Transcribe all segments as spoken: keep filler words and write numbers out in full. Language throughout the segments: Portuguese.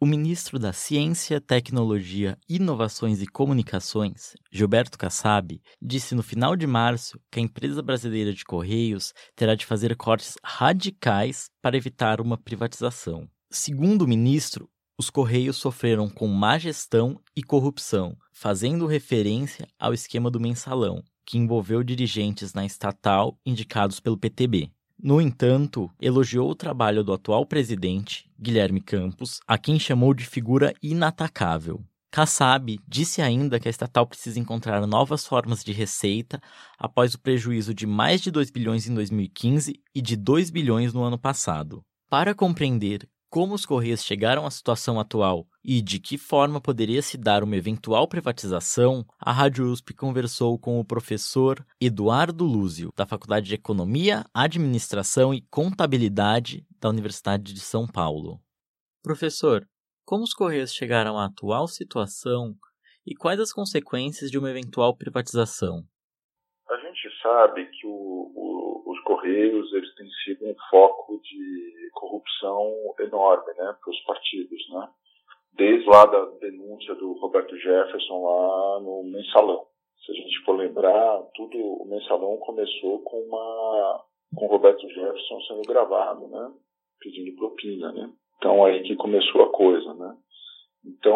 O ministro da Ciência, Tecnologia, Inovações e Comunicações, Gilberto Kassab, disse no final de março que a empresa brasileira de Correios terá de fazer cortes radicais para evitar uma privatização. Segundo o ministro, os Correios sofreram com má gestão e corrupção, fazendo referência ao esquema do mensalão, que envolveu dirigentes na estatal indicados pelo P T B. No entanto, elogiou o trabalho do atual presidente, Guilherme Campos, a quem chamou de figura inatacável. Kassab disse ainda que a estatal precisa encontrar novas formas de receita após o prejuízo de mais de dois bilhões em dois mil e quinze e de dois bilhões no ano passado. Para compreender como os Correios chegaram à situação atual e de que forma poderia se dar uma eventual privatização, a Rádio U S P conversou com o professor Eduardo Lúzio, da Faculdade de Economia, Administração e Contabilidade da Universidade de São Paulo. Professor, como os Correios chegaram à atual situação e quais as consequências de uma eventual privatização? A gente sabe que o, o, os Correios eles têm sido um foco de corrupção enorme, né, para os partidos, né? Desde lá da denúncia do Roberto Jefferson lá no Mensalão. Se a gente for lembrar, tudo o Mensalão começou com uma com o Roberto Jefferson sendo gravado, né, pedindo propina, né? Então aí que começou a coisa, né? Então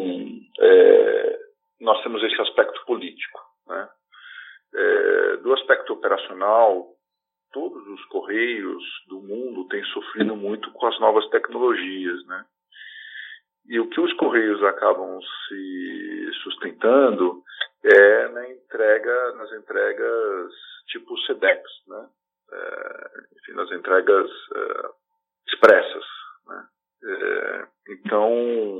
é, nós temos esse aspecto político, né? É, do aspecto operacional, todos os Correios do mundo têm sofrido muito com as novas tecnologias, né? E o que os Correios acabam se sustentando é na entrega, nas entregas tipo SEDEX, né? É, enfim, nas entregas é, expressas, né? É, então,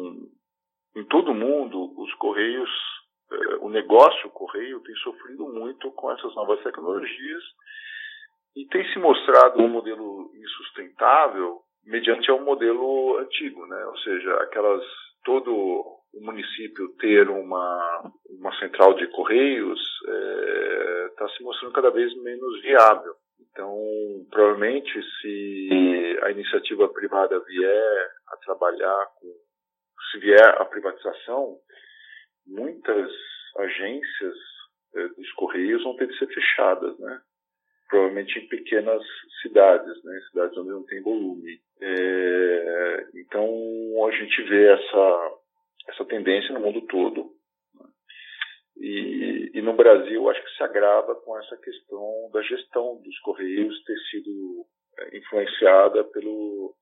em todo o mundo, os Correios, é, o negócio Correio tem sofrido muito com essas novas tecnologias e tem se mostrado um modelo insustentável mediante ao modelo antigo, né? Ou seja, aquelas todo o município ter uma uma central de correios está é, se mostrando cada vez menos viável. Então, provavelmente, se a iniciativa privada vier a trabalhar com, se vier a privatização, muitas agências é, dos correios vão ter de ser fechadas, né? Provavelmente em pequenas cidades, né? Cidades onde não tem volume. É, então, a gente vê essa, essa tendência no mundo todo. Né? E, e no Brasil, acho que se agrava com essa questão da gestão dos Correios ter sido é, influenciada pelo,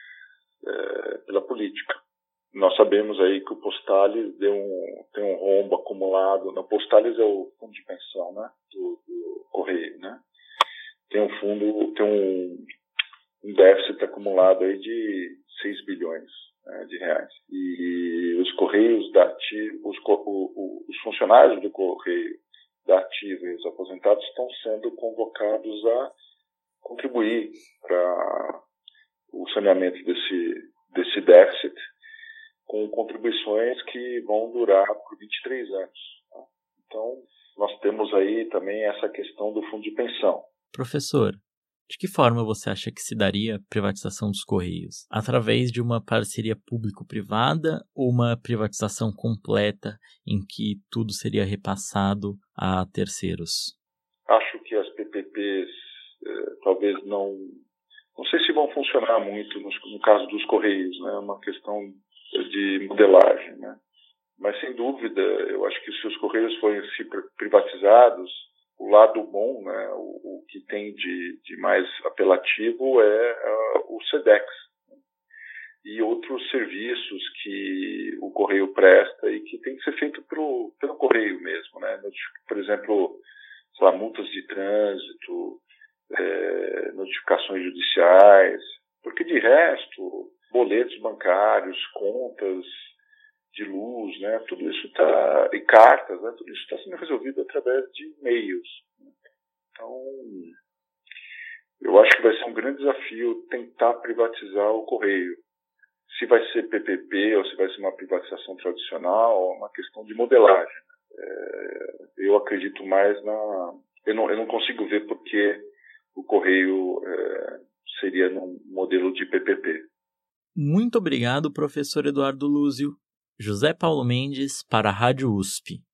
é, pela política. Nós sabemos aí que o Postales deu um, tem um rombo acumulado. No Postales é o fundo de pensão, né? do, do Correio, né? Tem um fundo, tem um, um déficit acumulado aí de seis bilhões, né, de reais. E os Correios da Ativa, os, o, os funcionários do Correio da Ativa e os aposentados estão sendo convocados a contribuir para o saneamento desse, desse déficit com contribuições que vão durar por vinte e três anos. Tá? Então, nós temos aí também essa questão do fundo de pensão. Professor, de que forma você acha que se daria a privatização dos Correios? Através de uma parceria público-privada ou uma privatização completa em que tudo seria repassado a terceiros? Acho que as P P Ps eh, talvez não... Não sei se vão funcionar muito no, no caso dos Correios, né? É uma questão de modelagem, né? Mas, sem dúvida, eu acho que se os Correios forem se privatizados, o lado bom, né, o, o que tem de, de mais apelativo é uh, o SEDEX, né, e outros serviços que o Correio presta e que tem que ser feito pro, pelo Correio mesmo, né? Por exemplo, sei lá, multas de trânsito, é, notificações judiciais, porque de resto, boletos bancários, contas de luz, né? Tudo isso está, e cartas, né? Tudo isso está sendo resolvido através de e-mails. Né? Então, eu acho que vai ser um grande desafio tentar privatizar o Correio. Se vai ser P P P ou se vai ser uma privatização tradicional, é uma questão de modelagem. É, eu acredito mais na... Eu não, eu não consigo ver porque o Correio é, seria num modelo de P P P. Muito obrigado, professor Eduardo Lúzio. José Paulo Mendes, para a Rádio U S P.